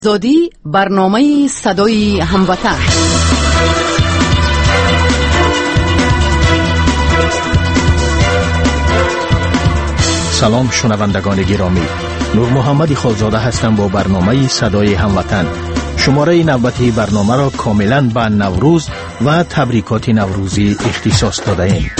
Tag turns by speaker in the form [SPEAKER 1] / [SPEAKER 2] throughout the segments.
[SPEAKER 1] زادی برنامه صدای هموطن.
[SPEAKER 2] سلام شنوندگان گرامی، نور محمد خالزاده هستم با برنامه صدای هموطن. شماره نوبتی برنامه را کاملا به نوروز و تبریکات نوروزی اختصاص داده ایم.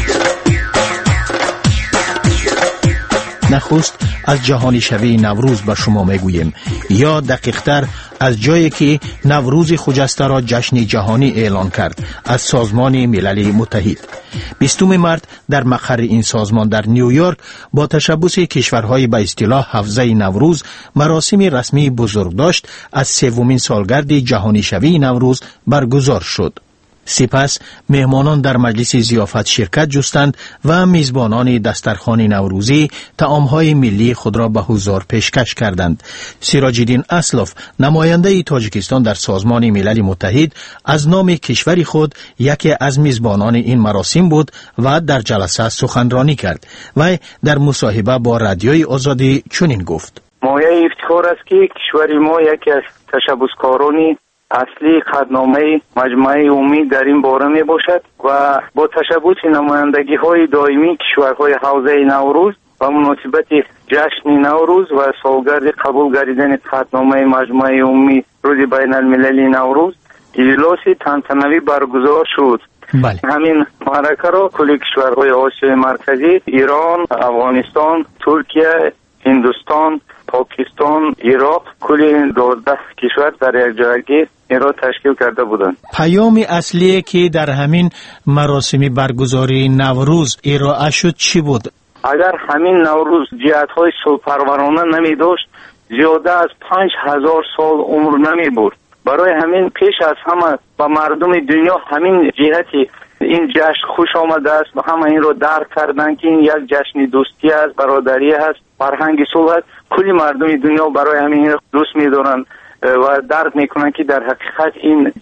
[SPEAKER 2] نخست از جهانی شوی نوروز به شما میگوییم، یا دقیقتر از جایی که نوروز خجسته را جشن جهانی اعلان کرد از سازمان ملل متحد. 20 مارس در مقر این سازمان در نیویورک با تشبث کشورهای به اصطلاح حوزه نوروز مراسم رسمی بزرگ داشت از سومین سالگرد جهانی شوی نوروز برگزار شد. سپس مهمانان در مجلس ضیافت شرکت جستند و میزبانان دسترخوان نوروزی طعام‌های ملی خود را به حضار پیشکش کردند. سراج‌الدین اسلف، نماینده تاجیکستان در سازمان ملل متحد، از نام کشور خود یکی از میزبانان این مراسم بود و در جلسه سخنرانی کرد و در مصاحبه با رادیوی آزادی چنین گفت:
[SPEAKER 3] مایه افتخار است که کشور ما یکی از تشبثکاران اصلی قطعنامه مجمع عمومی در این باره می باشد و با تشبث نمایندگی های دائمی کشورهای حوزه نوروز و مناسبت جشن نوروز و سالگرد قبول گردیدن قطعنامه مجمع عمومی روز بین المللی نوروز اجلاس تنتنوی برگزار شد.
[SPEAKER 2] بله.
[SPEAKER 3] همین معرکه را کل کشورهای آسیای مرکزی، ایران، افغانستان، ترکیه، هندوستان، پاکستان، عراق، کل 12 کشور در یک جایگی این را تشکیل کرده بودند.
[SPEAKER 2] پیام اصلی که در همین مراسم برگزاری نوروز ارائه شد چی بود؟
[SPEAKER 3] اگر همین نوروز جهت‌های صلح‌پرورانه نمی داشت، زیاده از 5000 سال عمر نمی برد. برای همین پیش از همه با مردم دنیا همین جهتی این جشن خوش آمده است و همه این رو درک کردن که این یک جشن دوستی است، برادری است، فرهنگ صلح است. کلی مردم دنیا برای همین دوست می‌دارند و درک میکنن که در حقیقت این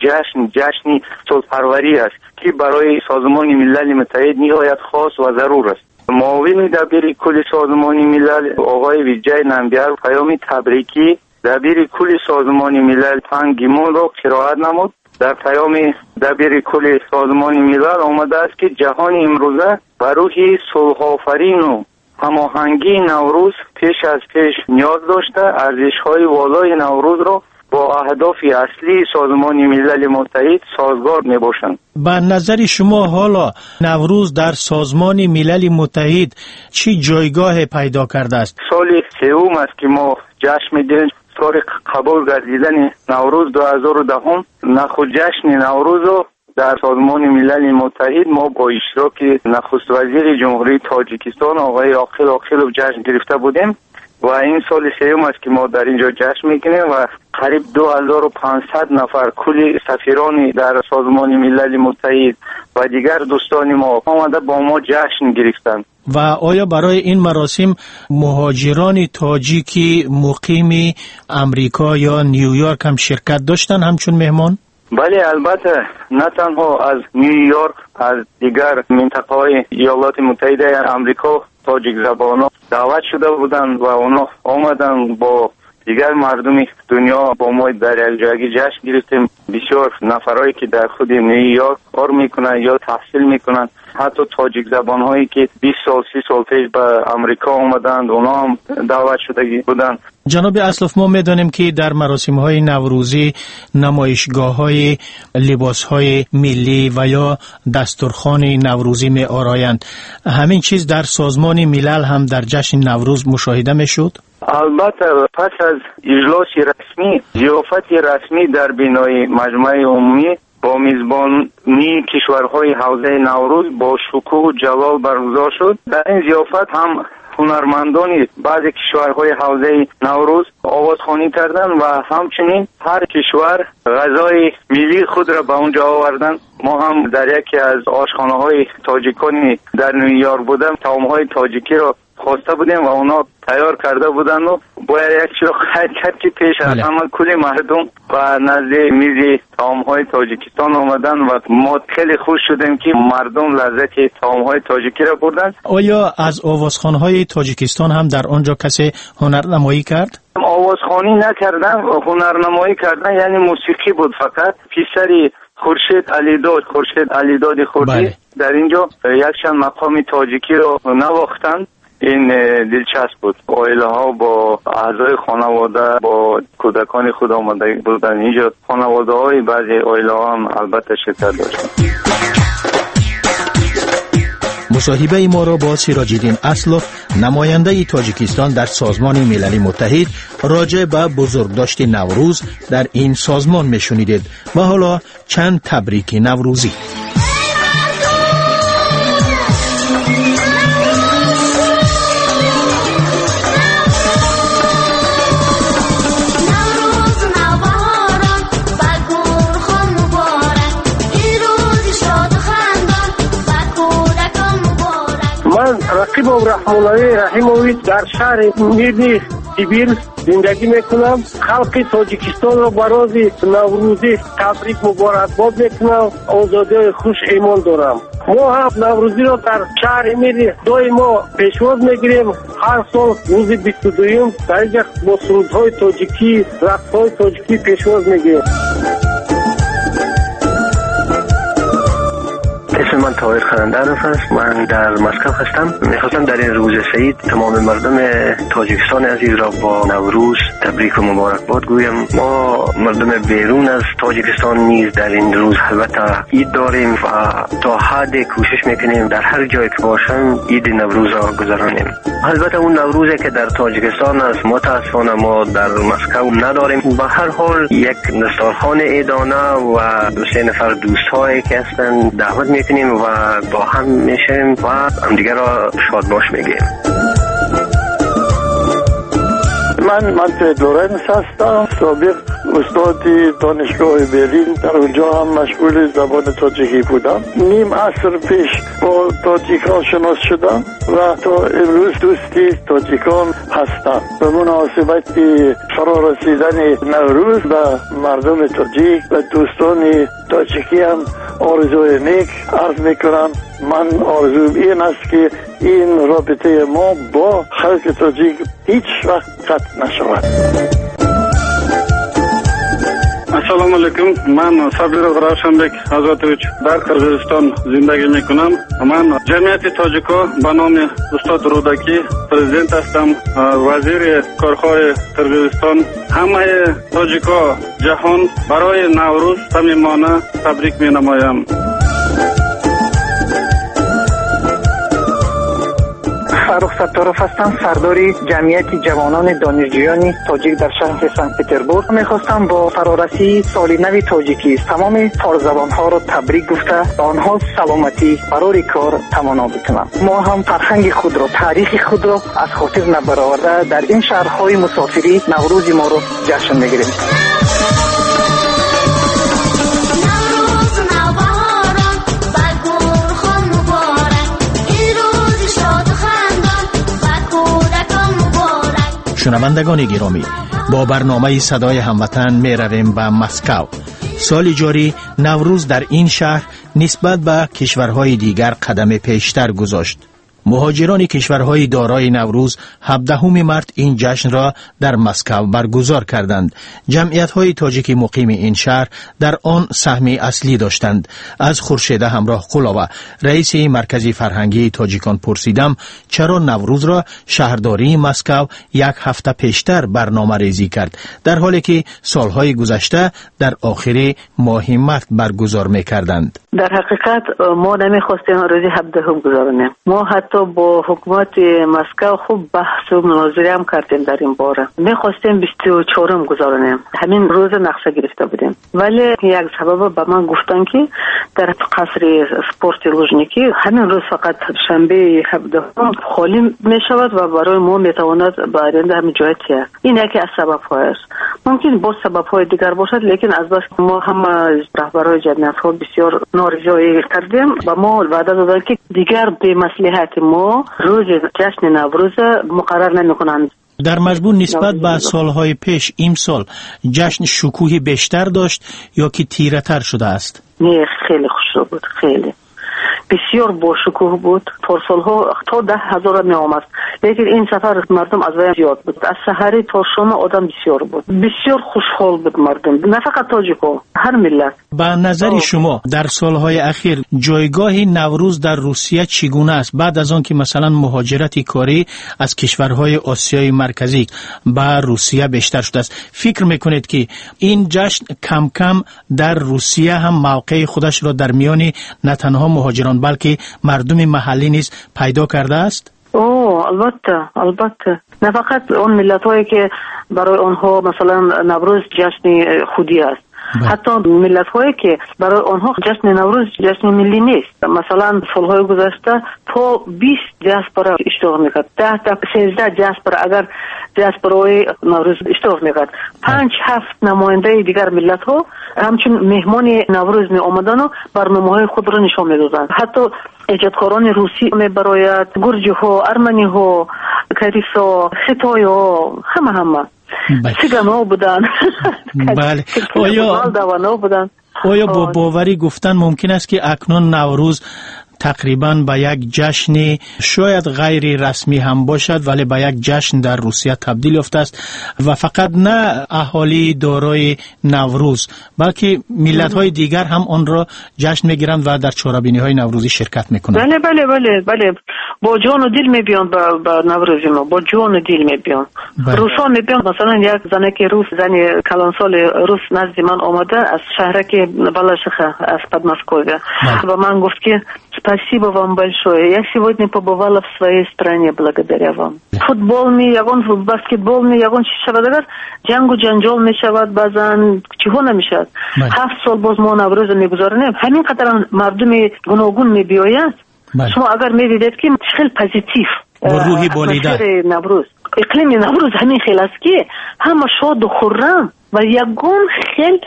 [SPEAKER 3] جشن صلح‌پروری است که برای سازمان ملل متحد نهایت خاص و ضرور است. معاون دبیر کل سازمان ملل آقای ویجای نمبیار پیام تبریکی دبیر کل سازمان ملل پنگ گیمون را قرائت نمود. در پیام دبیر کل سازمان ملل آمده است که جهان امروزه بر روح صلح آفرین و هماهنگی نوروز پیش از پیش نیاز داشته ارزش‌های والای نوروز را با اهداف اصلی سازمان ملل متحد سازگار میباشند.
[SPEAKER 2] به نظر شما حالا نوروز در سازمان ملل متحد چی جایگاه پیدا کرده است؟
[SPEAKER 3] سال سوم است که ما جشن می‌گیریم. تاریخ قبول گردیدن نوروز 2010 نخست جشن نوروز رو در سازمان ملل متحد ما با اشتراک نخست وزیر جمهوری تاجیکستان آقای آقیلوف جشن گرفته بودیم و این سال سوم است که ما در اینجا جشن میکنیم و قریب 2500 نفر کل سفیران در سازمان ملل متحد و دیگر دوستان ما آمده با ما جشن گرفتند.
[SPEAKER 2] و آیا برای این مراسم مهاجران تاجیکی مقیم امریکا یا نیویورک هم شرکت داشتن همچون مهمان؟
[SPEAKER 3] بله، البته نه تنها از نیویورک، از دیگر منطقه‌های ایالات متحده آمریکا تاجیک زبان‌ها دعوت شده بودند و اونا آمدن با دیگر مردم دنیا با ما در یک جشن گرفتیم. بسیار نفرایی که در خود نیویورک کار میکنن یا تحصیل میکنن، حتی تاجیک زبان‌هایی که 20 سال 30 سال پیش به امریکا آمدند اونا هم دعوت شده بودند.
[SPEAKER 2] جناب اسلف، ما میدانیم که در مراسم‌های نوروزی نمایشگاه‌های لباس‌های ملی و یا دسترخوان نوروزی می‌آرایند. همین چیز در سازمان ملل هم در جشن نوروز مشاهده می‌شد؟
[SPEAKER 3] البته پس از اجلاس رسمی، ضیافت رسمی در بنای مجمع عمومی با میزبانی کشورهای حوزه نوروز با شکوه و جلال برگزار شد. در این ضیافت هم هنرمندان بعضی کشورهای حوزه نوروز آوازخوانی کردند و همچنین هر کشور غذای ملی خود را به اونجا آوردن. ما هم در یکی از آشخانه‌های تاجیکانی در نیویورک بودم طعام‌های تاجیکی را خواسته بودیم و اونا تیار کرده بودن و باید یک چیز خیلی کرد که پیش از همه کلی مردم و نزد میز طعام‌های تاجیکستان آمدن و ما خیلی خوش شدیم که مردم لذت طعام‌های تاجیکی را بردن.
[SPEAKER 2] آیا از آوازخوان‌های تاجیکستان هم در آنجا کسی هنرنمایی کرد؟
[SPEAKER 3] آوازخوانی نکردن، هنرنمایی کردن، یعنی موسیقی بود فقط. پسری خورشید علیداد خوردی در اینجا یک چند مقام تاجیکی رو نواختند. این دلچسب بود. عائله ها با اعضای خانواده با کودکان خود آمده بودن اینجا. خانواده های بعضی عائله ها هم البته شرکت داشتن.
[SPEAKER 2] مصاحبه ما را با سیراج‌الدین اسلف نماینده تاجیکستان در سازمان ملل متحد راجع به بزرگداشت نوروز در این سازمان میشنیدید و حالا چند تبریک نوروزی.
[SPEAKER 4] رقیب رحم‌الله رحیموی در شهر میرنی سیبیل زندگی میکنم. خلق تاجیکستان را برای نوروزی تبریک مبارکباد میکنم. آزادی خوش ایمان دارم. ما هم نوروزی را در شهر میرنی دوی ما پیشواز میگیریم. هر سال روز 22 در اینجا با سرودهای تاجیکی، رقصهای تاجیکی پیشواز میگیریم.
[SPEAKER 5] اسم من طاهر خرندانوف است. من در مسکو هستم. میخواستم در این روز سعید تمام مردم تاجیکستان عزیز را با نوروز تبریک و مبارکباد گویم. ما مردم بیرون از تاجیکستان نیز در این روز البته عید داریم و تا حد کوشش میکنیم در هر جایی که باشم عید نوروز را گذرانیم. البته اون نوروزی که در تاجیکستان است متاسفانه ما در مسکو نداریم. به هر حال یک دسترخوان عیدانه و 2-3 نفر دوستایی که هستن دعوت میکنیم و با هم میشیم و همدیگه را شادباش میگیم.
[SPEAKER 6] من منطقه لورنس هستم. سابق استاد دانشگاه برلین در اونجا هم مشغول زبان تاجیکی بودم. نیم عصر پیش با تاجیکان شناس شدم و تا امروز دوستی تاجیکان هستم. به مناسبت فرا رسیدن نوروز و مردم تاجیک و دوستان تاجیکی هم آرزوی نیک عرض میکنم. من آرزوم این است که این رابطه ما با خلق تاجیک هیچ وقت قطع نشود.
[SPEAKER 7] السلام علیکم. من صابر روشنبک آزادویچ در قرغیزستان زندگی میکنم. من جمعیت تاجیکا به نام استاد رودکی پرزیدنت هستم، وزیر کارخواه قرغیزستان. همه تاجیکا جهان برای نوروز صمیمانه تبریک مینمایم.
[SPEAKER 8] فرخ ستارف هستم، سرداری جمعیت جوانان دانشجویان تاجیک در شهر سنت پترزبورگ. میخواستم با فرارسی سال نو تاجیکی تمام فارزبانها را تبریک گفته به آنها سلامتی برای کار تمنا بکنم. ما هم فرهنگ خود را، تاریخ خود را از خاطر نبرآورده در این شهرهای مسافری نوروز ما را جشن میگیریم.
[SPEAKER 2] شنوندگان گرامی، با برنامه صدای هموطن می رویم به مسکو. سال جاری نوروز در این شهر نسبت به کشورهای دیگر قدم پیشتر گذاشت. مهاجران کشورهای دارای نوروز 17 مارس این جشن را در مسکو برگزار کردند. جمعیت‌های تاجیک مقیم این شهر در آن سهمی اصلی داشتند. از خورشید همراه قلاوه رئیس مرکز فرهنگی تاجیکان پرسیدم چرا نوروز را شهرداری مسکو یک هفته پیشتر برنامه ریزی کرد، در حالی که سالهای گذشته در آخر ماه مارس برگزار می‌کردند.
[SPEAKER 9] در حقیقت ما نمی‌خواستیم روز 17 گذاریم. ما حتی با حکومت مسکو خوب بحث و مناظره هم کردیم در این باره. می‌خواستیم 24 گذاریم. همین روز نقشه گرفته بودیم. ولی یک سبب به من گفتن که در قصر سپورت لوژنیکی همین روز فقط شنبه 17 خالی می‌شود و برای ما می‌تواند به آینده همین جاییه. این یکی از سبب‌ها است. ممکن با سبب‌های دیگر باشد، لیکن از بس ما هم رهبران جمعیت‌ها بسیار نارضایی کردیم و ما وعده دادن که دیگر به مصلحت ما روز جشن نوروز مقرر نمی‌کنند.
[SPEAKER 2] در مجموع نسبت به سالهای پیش امسال جشن شکوه بیشتر داشت یا که تیره تر شده است؟
[SPEAKER 9] نه، خیلی خوش بود، خیلی بسیار با شکوه بود. پارسال‌ها تا 10,000 می آمد، لیکن این سفر مردم از وی زیاد بود. از سحری تا شام آدم بسیار بود، بسیار خوشحال بود مردم، نه فقط تاجیک‌ها، هر ملت.
[SPEAKER 2] به نظر شما در سالهای اخیر جایگاه نوروز در روسیه چگونه است؟ بعد از آن که مثلا مهاجرت کاری از کشورهای آسیای مرکزی به روسیه بیشتر شده است، فکر میکنید که این جشن کم کم در روسیه هم موقع خودش را در میان نه تنها مهاجران بلکه مردم محلی نیز پیدا کرده است؟
[SPEAKER 9] البته نه فقط اون ملت‌هایی که برای آنها مثلا نوروز جشن خودی است، حتی ملت‌هایی که برای آنها جشن نوروز جشن ملی نیست. مثلا سالهای گذشته تا 20 دیاسپورا اشتراک می‌کرد، 10 تا 13 دیاسپورا اگر دیاسپورای نوروز اشتراک می‌کرد، 5-7 نماینده دیگر ملت‌ها همچون مهمان نوروز می آمدن و برنامه‌های خود را نشان می‌دادند. حتی ایجادکاران روسی می‌براید، گرجی‌ها، ارمنی‌ها، کریسا، خیتای‌ها، همه سیگان‌ها بودن.
[SPEAKER 2] بله. آیا با باوری گفتن ممکن است که اکنون نوروز تقریباً به یک جشن شاید غیر رسمی هم باشد ولی به یک جشن در روسیه تبدیل یافته است و فقط نه اهالی دارای نوروز بلکه ملت‌های دیگر هم آن را جشن می‌گیرند و در چهاره‌بینی‌های نوروزی شرکت می‌کنند؟
[SPEAKER 9] بله با جان و دل می‌بیان به نوروز ما، با جان و دل می‌بیان. روسا می‌بیان. مثلا یک زنک روس، زن کلانسال روس نزد من آمده از شهرک Балашиха از Подмосковья. و من گفت که спасибо вам большое. Я сегодня побывала в своей стране благодаря вам. فوتبال می یگان بسکتبال می یگان چی شود اگر جنگ و جنجال می شود بازن چیها نمیشد. 7 سال باز ما نوروز میگذاریم. همین قدر مردم گوناگون می بیاید. شما اگر می دیدید که خیلی پوزیتیو
[SPEAKER 2] روحی بالیده
[SPEAKER 9] نوروز، اقلیم نوروز همین خیلی است که همه شاد و خرم و یگان خیلی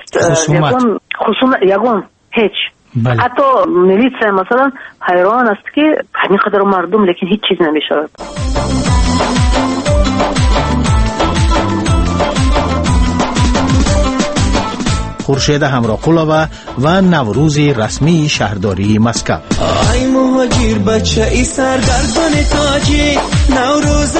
[SPEAKER 9] یگان هیچ. حتی میلیسه مثلا حیران است که همین قدر مردم لیکن هیچ چیز نمیشود.
[SPEAKER 2] خورشید همراه قلابه و نوروز رسمی شهرداری مسکو.
[SPEAKER 10] ای مهاجر بچه ای سرگردان تاجی، نوروز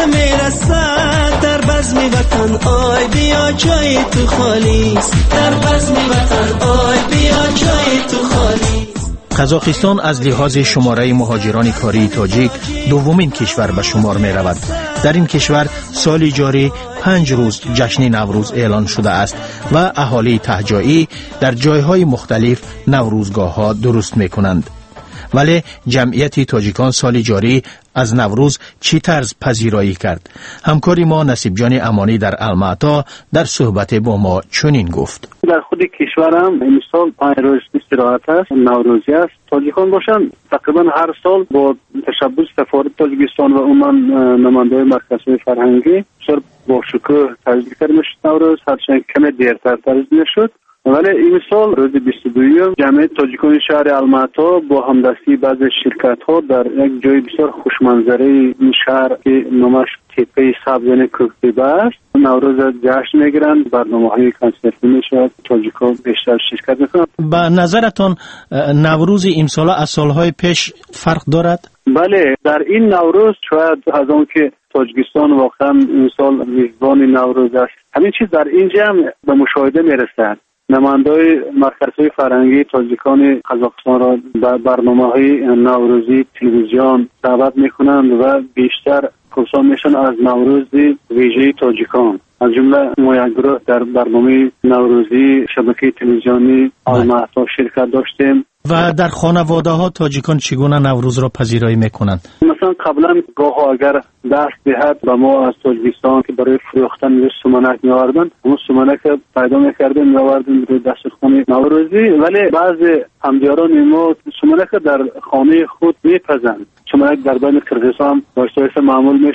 [SPEAKER 10] میرسد در بزم وطن، آی بیا جای تو خالی است، در بزم وطن آی بیا جای تو خالی.
[SPEAKER 2] قزاقستان از لحاظ شماره مهاجران کاری تاجیک دومین کشور به شمار می رود. در این کشور سال جاری 5 روز جشن نوروز اعلان شده است و اهالی تهجایی در جایهای مختلف نوروزگاه ها درست می کنند. ولی جمعیت تاجیکان سال جاری از نوروز چی طرز پذیرایی کرد؟ همکاری ما نصیب جان امانی در المعطا در صحبت با ما چنین گفت.
[SPEAKER 7] در خود کشورم این سال 5 روز استراحت است، نوروزی است. تاجیکان باشن تقریبا هر سال با تشبث سفارت تاجیکستان و عموما نماینده‌های مرکزهای فرهنگی بسیار با شکوه تجلیل کرده میشد نوروز، هرچند کمی دیرتر تجلیل میشد. ولی این سال روز 22 جمعیت تاجیکان شهر المعطا با همدستی بعضی شرکت‌ها در یک جای بسیار خوشمنظره این شهر که نامش تپه سبز کوکتیبه است نوروز جشن میگیرند. برنامه‌های کنسرتی میشود، تاجیکان بیشتر شرکت میکنند.
[SPEAKER 2] به نظرتون نوروز امسال از سالهای پیش فرق دارد؟
[SPEAKER 7] بله، در این نوروز شاید از اون که تاجیکستان واقعا این سال میزبان نوروز است، همین چیز در اینجا هم به مشاهده میرسد. نماینده‌های مرکزهای فرهنگی تاجیکان قزاقستان را در برنامه‌های نوروزی تلویزیون دعوت می‌کنند و بیشتر پرسان میشن از نوروز ویژه تاجیکان. از جمله ما یک گروه در برنامه نوروزی شبکه تلویزیونی المعطا شرکت داشتیم.
[SPEAKER 2] و در خانواده ها تاجیکان چگونه نوروز را پذیرایی میکنند؟
[SPEAKER 7] مثلا قبلا گاه اگر دست دهد به ما از تاجیکستان که برای فروختن سومنک می‌آوردن، اون سومنک پیدا می‌کردیم می‌آوردیم روی دسترخوان نوروزی، ولی بعضی همدیاران ما سومنک در خانه خود می‌پزند. سومنک در بین قرقیزستان هم باشتایش معمول میشد.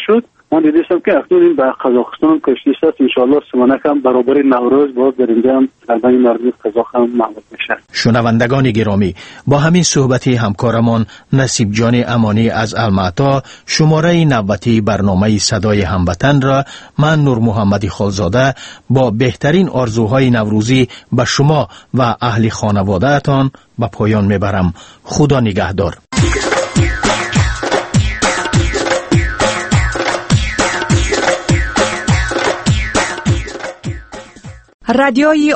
[SPEAKER 7] من دیدم که اکنون این به قزاقستان کشته است. ان شاء الله سمانه هم برابر نوروز باز در اینجا هم درباره مردم قزاق هم معمول میشه.
[SPEAKER 2] شنوندگان گرامی، با همین صحبت همکارمان نصیب جان امانی از المعطا شماره نوبتی برنامه صدای هموطن را من نور محمدی خالزاده با بهترین آرزوهای نوروزی به شما و اهل خانواده‌تان به پایان میبرم. خدا نگهدار.
[SPEAKER 1] رادیوی